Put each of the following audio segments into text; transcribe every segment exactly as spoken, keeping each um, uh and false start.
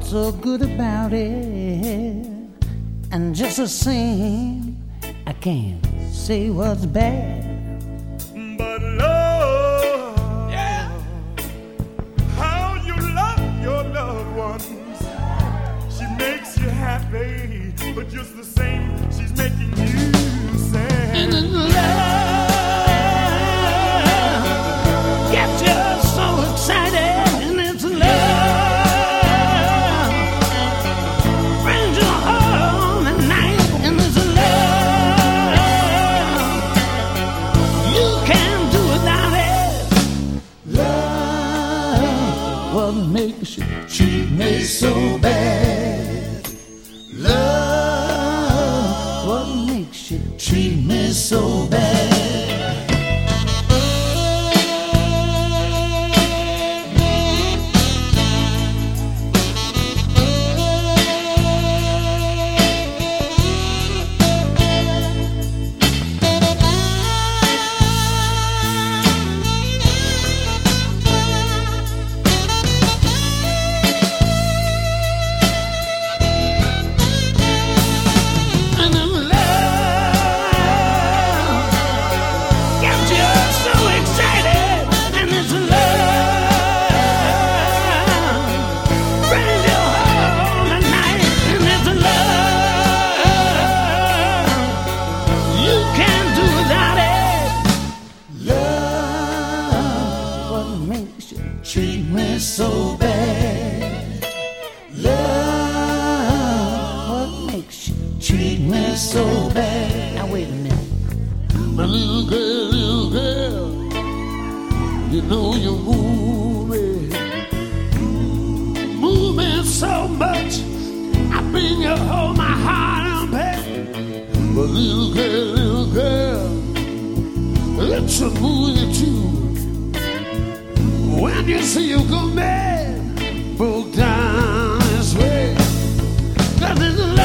what's so good about it? And just the same, I can't say what's bad. But love, yeah, how you love your loved ones. She makes you happy, but just the same, she's making you sad. And then love gets you so excited, and it's love brings you home at night, and it's love you can't do without it. Love, what makes you treat me so bad? Love, what makes you treat me so bad? Treat me so bad. Love, what makes you treat me so bad? Now wait a minute. My little girl, little girl, you know you move me, move me so much. I bring you home, my heart and pain. But little girl, little girl, it should move you too. When you see you go mad, broke down this way, 'cause it's love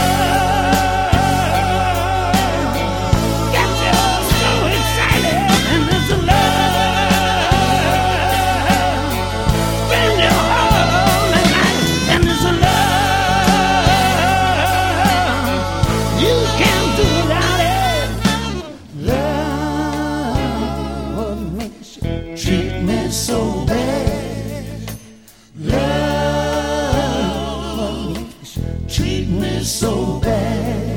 gets you so excited, and it's love brings you home at night, and it's love you can't do without it. Love, what makes you treat me so bad? Love, what makes you treat me so bad?